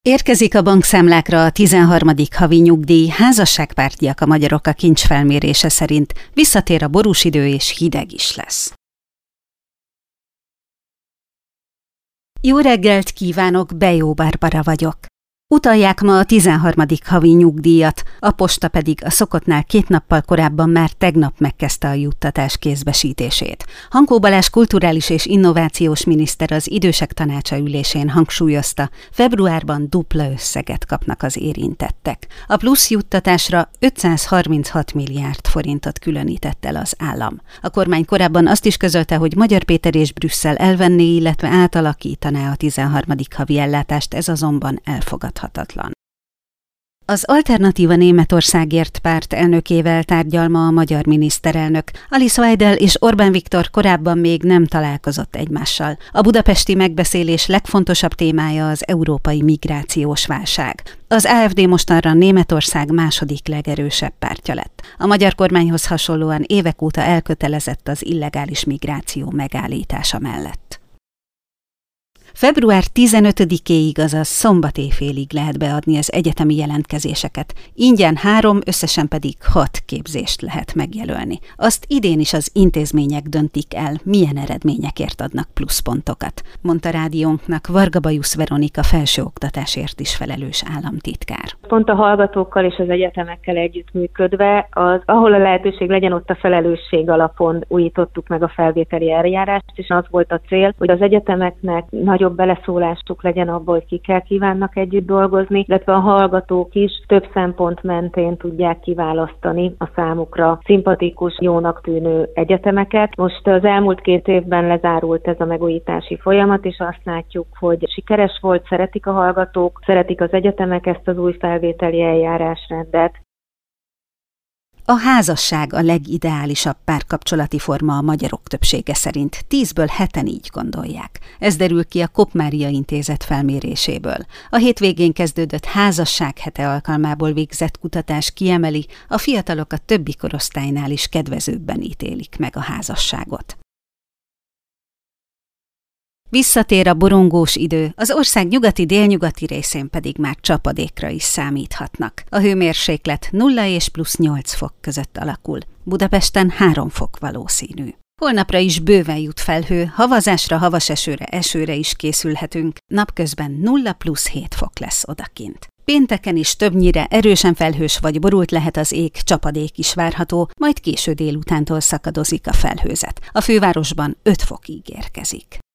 Érkezik a bankszámlákra a 13. havi nyugdíj, házasságpártiak a magyarok a kincs felmérése szerint, visszatér a borús idő és hideg is lesz. Jó reggelt kívánok, Bejó Barbara vagyok. Utalják ma a 13. havi nyugdíjat, a posta pedig a szokottnál 2 nappal korábban már tegnap megkezdte a juttatás kézbesítését. Hankó Balázs kulturális és innovációs miniszter az idősek tanácsa ülésén hangsúlyozta, februárban dupla összeget kapnak az érintettek. A plusz juttatásra 536 milliárd forintot különített el az állam. A kormány korábban azt is közölte, hogy Magyar Péter és Brüsszel elvenné, illetve átalakítaná a 13. havi ellátást, ez azonban elfogadhatatlan. Az Alternatíva Németországért párt elnökével tárgyal ma a magyar miniszterelnök. Alice Weidel és Orbán Viktor korábban még nem találkozott egymással. A budapesti megbeszélés legfontosabb témája az európai migrációs válság. Az AfD mostanra Németország második legerősebb pártja lett. A magyar kormányhoz hasonlóan évek óta elkötelezett az illegális migráció megállítása mellett. Február 15-éig, azaz szombat éjfélig lehet beadni az egyetemi jelentkezéseket. Ingyen 3, összesen pedig 6 képzést lehet megjelölni. Azt idén is az intézmények döntik el, milyen eredményekért adnak pluszpontokat, mondta rádiónknak Varga Bajusz Veronika felsőoktatásért is felelős államtitkár. Pont a hallgatókkal és az egyetemekkel együttműködve, ahol a lehetőség legyen, ott a felelősség alapon újítottuk meg a felvételi eljárást, és az volt a cél, hogy az egyetemeknek nagyobb beleszólásuk legyen abból, hogy kikkel kívánnak együtt dolgozni, illetve a hallgatók is több szempont mentén tudják kiválasztani a számukra szimpatikus, jónak tűnő egyetemeket. Most az elmúlt 2 évben lezárult ez a megújítási folyamat, és azt látjuk, hogy sikeres volt, szeretik a hallgatók, szeretik az egyetemek ezt az új felvételi eljárásrendet. A házasság a legideálisabb párkapcsolati forma a magyarok többsége szerint. 10-ből 7-en így gondolják. Ez derül ki a Kopp Mária Intézet felméréséből. A hétvégén kezdődött házasság hete alkalmából végzett kutatás kiemeli, a fiatalok a többi korosztálynál is kedvezőbben ítélik meg a házasságot. Visszatér a borongós idő, az ország nyugati-délnyugati részén pedig már csapadékra is számíthatnak. A hőmérséklet 0 és plusz 8 fok között alakul. Budapesten 3 fok valószínű. Holnapra is bőven jut felhő, havazásra, havas esőre is készülhetünk. Napközben 0 plusz 7 fok lesz odakint. Pénteken is többnyire erősen felhős vagy borult lehet az ég, csapadék is várható, majd késő délutántól szakadozik a felhőzet. A fővárosban 5 fokig érkezik.